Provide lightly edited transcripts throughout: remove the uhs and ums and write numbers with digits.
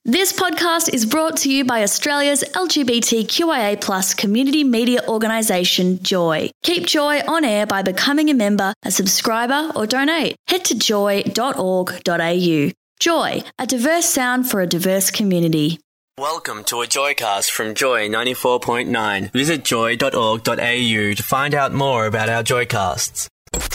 This podcast is brought to you by Australia's LGBTQIA+ community media organisation, Joy. Keep Joy on air by becoming a member, a subscriber or donate. Head to joy.org.au. Joy, a diverse sound for a diverse community. Welcome to a Joycast from Joy 94.9. Visit joy.org.au to find out more about our Joycasts.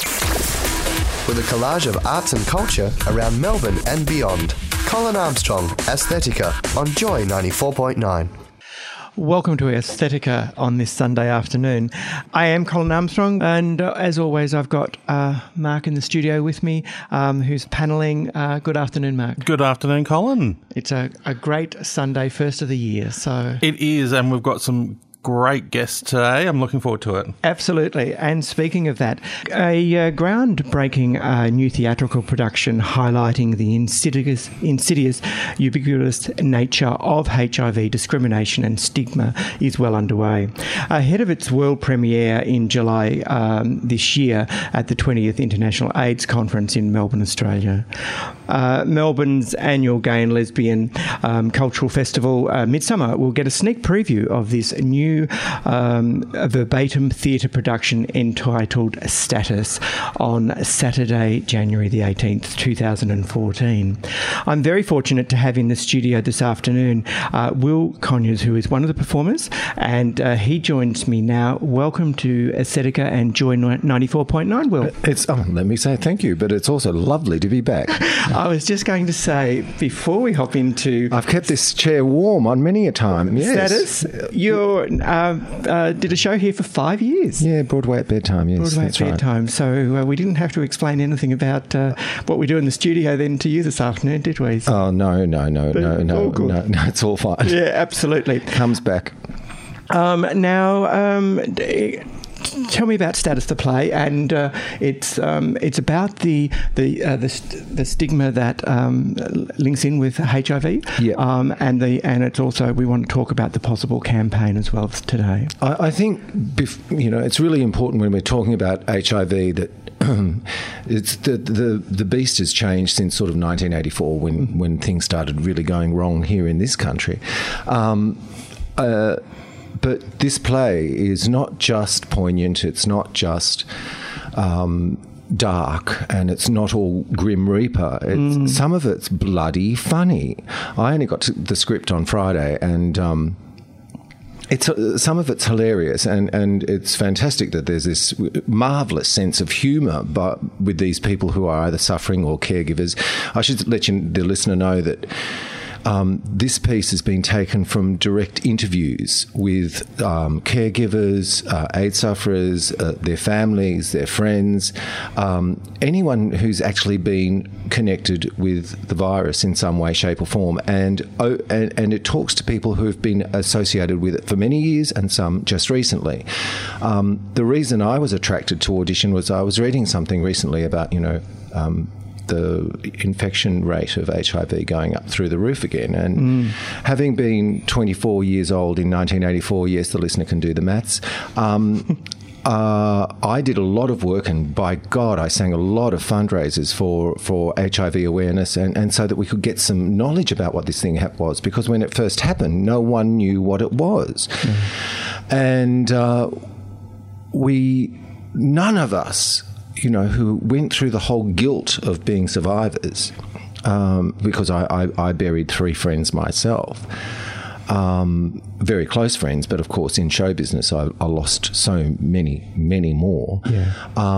With a collage of arts and culture around Melbourne and beyond. Colin Armstrong, Aesthetica on Joy 94.9. Welcome to Aesthetica on this Sunday afternoon. I am Colin Armstrong, and as always, I've got Mark in the studio with me, who's panelling. Good afternoon, Mark. Good afternoon, Colin. It's a great Sunday, first of the year. So it is, and we've got some great guests today. I'm looking forward to it. Absolutely. And speaking of that, a groundbreaking new theatrical production highlighting the insidious, ubiquitous nature of HIV discrimination and stigma is well underway. Ahead of its world premiere in July this year at the 20th International AIDS Conference in Melbourne, Australia. Melbourne's annual gay and lesbian cultural festival, Midsummer, will get a sneak preview of this new verbatim theatre production entitled Status on Saturday, January the 18th, 2014. I'm very fortunate to have in the studio this afternoon Will Conyers, who is one of the performers, and he joins me now. Welcome to Aesthetica and Joy 94.9, Will. Let me say thank you, but it's also lovely to be back. I was just going to say, before we hop into... I've kept this chair warm on many a time, yes. Status, you're... did a show here for 5 years. Yeah, Broadway at Bedtime, yes. Broadway that's at Bedtime. Right. So we didn't have to explain anything about what we do in the studio then to you this afternoon, did we? So, no, it's all fine. Yeah, absolutely. Comes back. Tell me about Status the play, and it's about the stigma that links in with HIV. Yeah. And it's also, we want to talk about the possible campaign as well today. I think it's really important when we're talking about HIV that it's the beast has changed since sort of 1984 when things started really going wrong here in this country. But this play is not just poignant, it's not just dark, and it's not all Grim Reaper. Some of it's bloody funny. I only got the script on Friday, and some of it's hilarious, and it's fantastic that there's this marvellous sense of humour with these people who are either suffering or caregivers. I should let the listener know that this piece has been taken from direct interviews with caregivers, AIDS sufferers, their families, their friends, anyone who's actually been connected with the virus in some way, shape or form. And it talks to people who have been associated with it for many years and some just recently. The reason I was attracted to audition was I was reading something recently about, the infection rate of HIV going up through the roof again. And having been 24 years old in 1984, yes, the listener can do the maths, I did a lot of work, and by God, I sang a lot of fundraisers for HIV awareness and so that we could get some knowledge about what this thing was, because when it first happened, no one knew what it was. And none of us, who went through the whole guilt of being survivors, because I buried 3 friends myself, very close friends, but of course in show business I lost so many, many more. Yeah.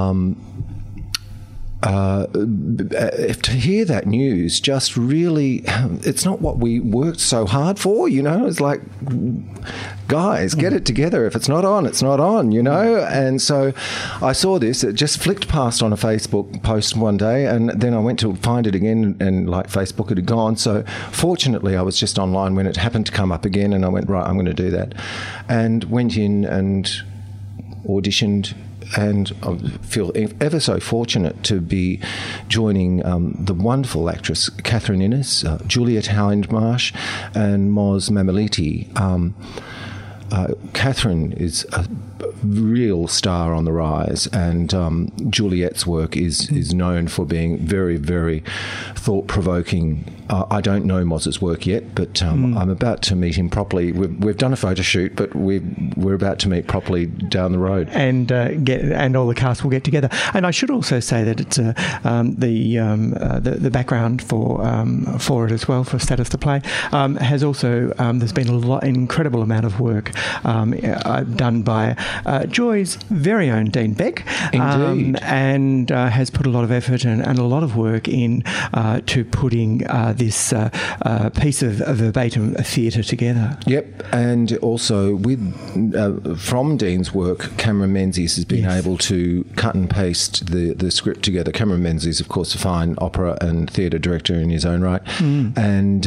To hear that news just really, it's not what we worked so hard for, it's like, guys, get it together. If it's not on, it's not on, And so I saw this, it just flicked past on a Facebook post one day, and then I went to find it again, and like Facebook, it had gone. So fortunately I was just online when it happened to come up again, and I went, right, I'm going to do that. And went in and auditioned, and I feel ever so fortunate to be joining the wonderful actress Catherine Innes, Juliet Hindmarsh and Moz Mamaliti. Catherine is a real star on the rise, and Juliet's work is known for being very, very thought-provoking. I don't know Moz's work yet, but I'm about to meet him properly. We've done a photo shoot, but we're about to meet properly down the road, and all the cast will get together. And I should also say that it's the background for it as well, for Status the Play, has also there's been an incredible amount of work done by Joy's very own Dean Beck, and has put a lot of effort and a lot of work in to putting this piece of verbatim theatre together. Yep, and also from Dean's work, Cameron Menzies has been able to cut and paste the script together. Cameron Menzies, of course, a fine opera and theatre director in his own right, and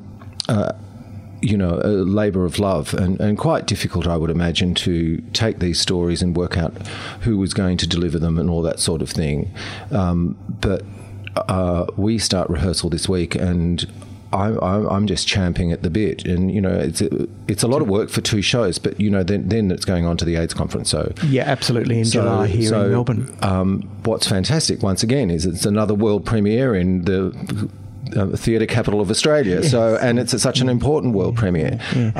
a labour of love, and quite difficult, I would imagine, to take these stories and work out who was going to deliver them and all that sort of thing. But we start rehearsal this week, and I'm just champing at the bit, and it's a lot of work for 2 shows, but then it's going on to the AIDS conference. So absolutely, in July here in Melbourne. What's fantastic once again is it's another world premiere in the theatre capital of Australia. So, and it's such an important world premiere.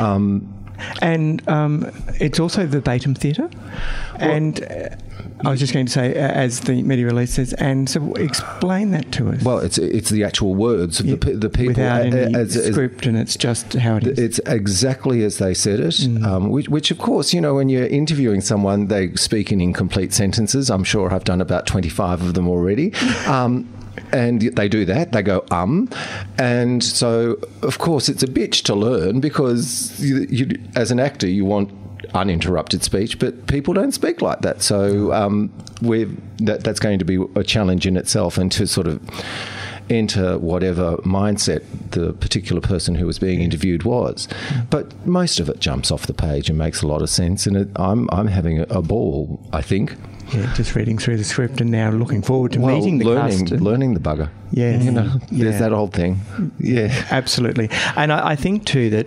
And it's also verbatim theatre, and. I was just going to say, as the media release says, and so explain that to us. Well, it's the actual words of the people. Without any script, and it's just how it is. It's exactly as they said it, which of course, when you're interviewing someone, they speak in incomplete sentences. I'm sure I've done about 25 of them already. And they do that. They go, And so, of course, it's a bitch to learn, because you as an actor, you want uninterrupted speech, but people don't speak like that. So that's going to be a challenge in itself, and to sort of enter whatever mindset the particular person who was being interviewed was. But most of it jumps off the page and makes a lot of sense, and I'm having a ball, I think. Yeah, just reading through the script and now looking forward to meeting the cast. Learning the bugger. Yeah. There's that old thing. Yeah. Absolutely. And I think too that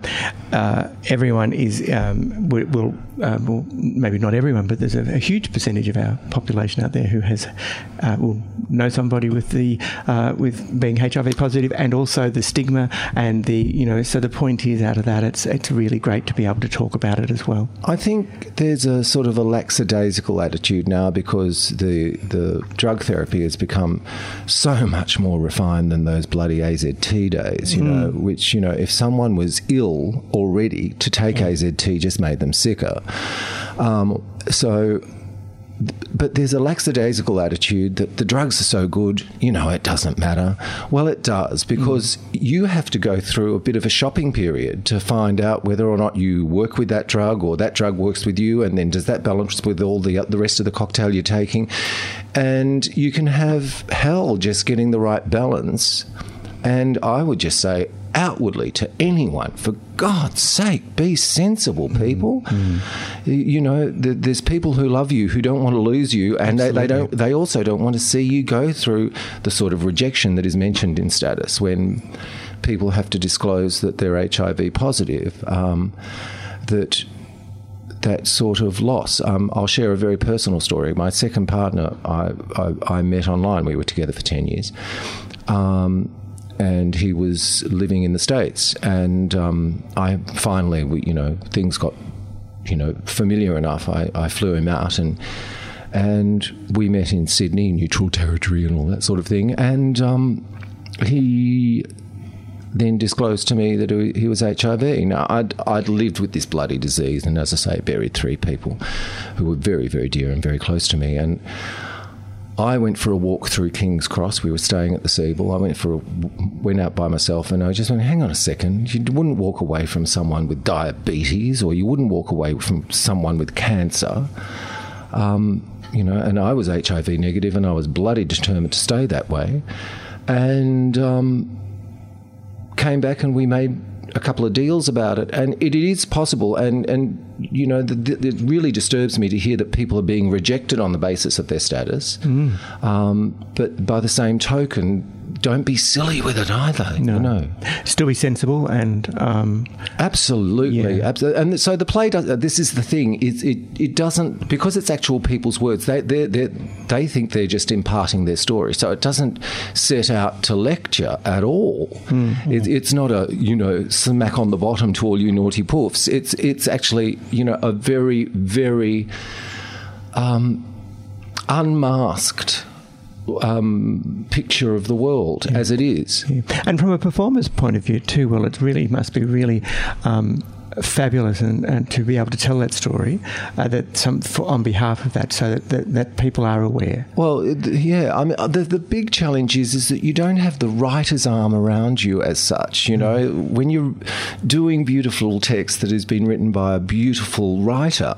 everyone is, will maybe not everyone, but there's a huge percentage of our population out there who will know somebody with being HIV positive, and also the stigma and so the point is, out of that, it's really great to be able to talk about it as well. I think there's a sort of a lackadaisical attitude now, because the drug therapy has become so much more refined than those bloody AZT days, which, if someone was ill already, to take AZT just made them sicker. But there's a lackadaisical attitude that the drugs are so good, it doesn't matter. Well, it does, because you have to go through a bit of a shopping period to find out whether or not you work with that drug, or that drug works with you, and then does that balance with all the rest of the cocktail you're taking? And you can have hell just getting the right balance. And I would just say, outwardly to anyone, for God's sake, be sensible, people. There's people who love you, who don't want to lose you, and they also don't want to see you go through the sort of rejection that is mentioned in Status when people have to disclose that they're HIV positive. That sort of loss. I'll share a very personal story. My second partner, I met online. We were together for 10 years. And he was living in the States, and I finally, things got, familiar enough. I flew him out, and we met in Sydney, neutral territory, and all that sort of thing. And he then disclosed to me that he was HIV. Now, I'd lived with this bloody disease, and as I say, buried 3 people who were very, very dear and very close to me. And I went for a walk through King's Cross. We were staying at the Siebel. I went out by myself, and I just went, hang on a second. You wouldn't walk away from someone with diabetes, or you wouldn't walk away from someone with cancer. And I was HIV negative, and I was bloody determined to stay that way. And came back, and we made a couple of deals about it, and it is possible. And it really disturbs me to hear that people are being rejected on the basis of their status. But by the same token, don't be silly with it either. No. Still be sensible and... Absolutely. And so the play does... This is the thing. It doesn't... Because it's actual people's words, they think they're just imparting their story. So it doesn't set out to lecture at all. It's not a, smack on the bottom to all you naughty poofs. It's actually, a very, very unmasked picture of the world as it is. Yeah. And from a performer's point of view too, well, it really must be really fabulous and to be able to tell that story on behalf of that, so that people are aware. Well, yeah, I mean, the big challenge is that you don't have the writer's arm around you as such. When you're doing beautiful text that has been written by a beautiful writer,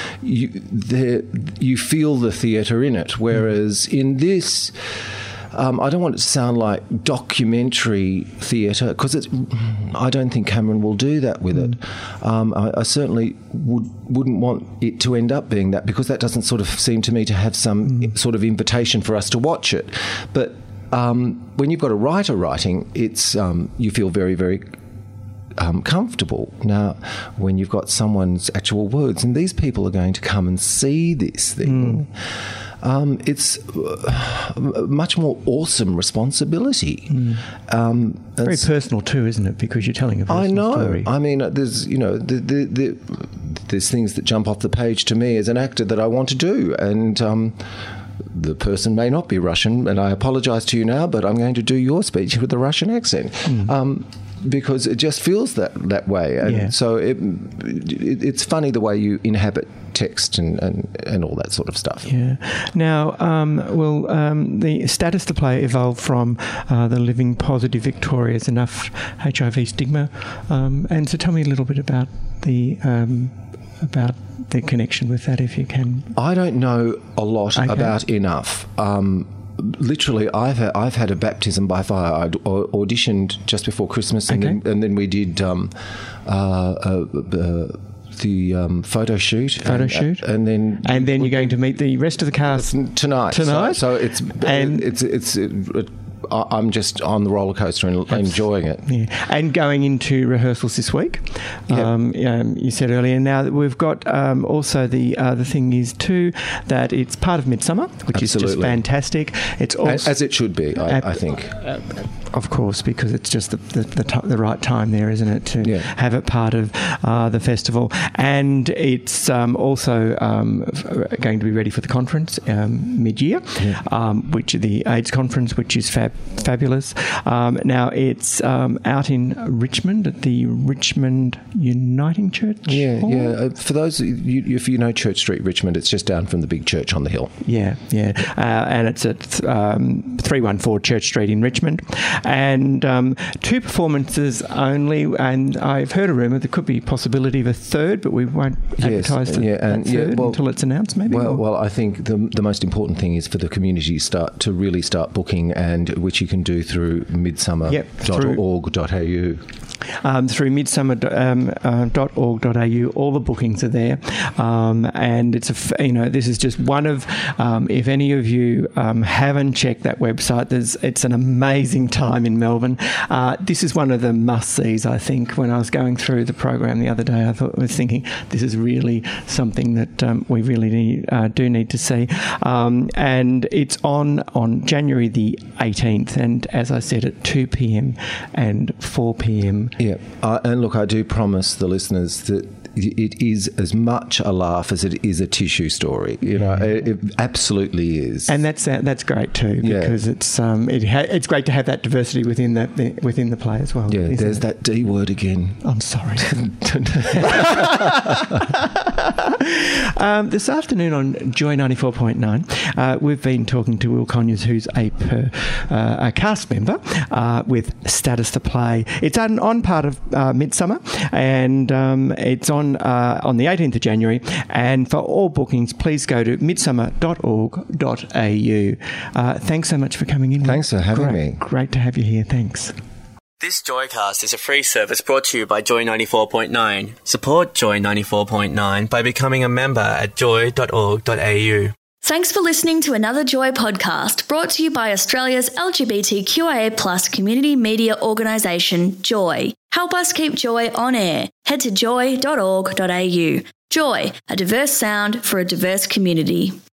you feel the theatre in it. Whereas in this, I don't want it to sound like documentary theatre, because I don't think Cameron will do that with it. I certainly wouldn't want it to end up being that, because that doesn't sort of seem to me to have some sort of invitation for us to watch it. But when you've got a writer writing, it's you feel very, very comfortable. Now, when you've got someone's actual words, and these people are going to come and see this thing, it's a much more awesome responsibility. Very personal too, isn't it? Because you're telling a personal story. I mean, there's there's things that jump off the page to me as an actor that I want to do, and the person may not be Russian, and I apologise to you now, but I'm going to do your speech with a Russian accent. Because it just feels that way. And so it's funny the way you inhabit text and all that sort of stuff. Yeah. Now, the Status to Play evolved from the Living Positive Victoria's Enough HIV Stigma. And so tell me a little bit about the connection with that, if you can. I don't know a lot about Enough. Literally, I've had a baptism by fire. I auditioned just before Christmas, and then we did the photo shoot. And then you're going to meet the rest of the cast tonight. So I'm just on the roller coaster and enjoying it. Yeah. And going into rehearsals this week. You said earlier. Now that we've got also the thing is too that it's part of Midsummer, which is just fantastic. It's also, as it should be, I think. Of course, because it's just the right time there, isn't it, to have it part of the festival. And it's also going to be ready for the conference mid-year, which is the AIDS conference, which is fabulous. Now, it's out in Richmond at the Richmond Uniting Church Hall? Yeah. For those, if you know Church Street, Richmond, it's just down from the big church on the hill. Yeah. And it's at 314 Church Street in Richmond. And 2 performances only, and I've heard a rumour there could be possibility of a third, but we won't advertise the third until it's announced, maybe? Well, I think the most important thing is for the community to really start booking, and which you can do through midsummer.org.au. Through midsummer.org.au, all the bookings are there, and it's this is just one of. If any of you haven't checked that website, it's an amazing time in Melbourne. This is one of the must-sees, I think. When I was going through the program the other day, I was thinking this is really something that we really do need to see. And it's on January the 18th, and as I said, at 2 p.m. and 4 p.m. Yeah, and look, I do promise the listeners that it is as much a laugh as it is a tissue story. It absolutely is, and that's great too, because it's great to have that diversity within the play as well. Yeah, there's that D word again. I'm sorry. This afternoon on Joy 94.9, we've been talking to Will Conyers, who's a cast member with Status to Play. It's on part of Midsummer, and it's on the 18th of January. And for all bookings, please go to midsummer.org.au. Thanks so much for coming in. Thanks for having me. Great to have you here. Thanks. This Joycast is a free service brought to you by Joy 94.9. Support Joy 94.9 by becoming a member at joy.org.au. Thanks for listening to another Joy podcast brought to you by Australia's LGBTQIA+ community media organisation, Joy. Help us keep Joy on air. Head to joy.org.au. Joy, a diverse sound for a diverse community.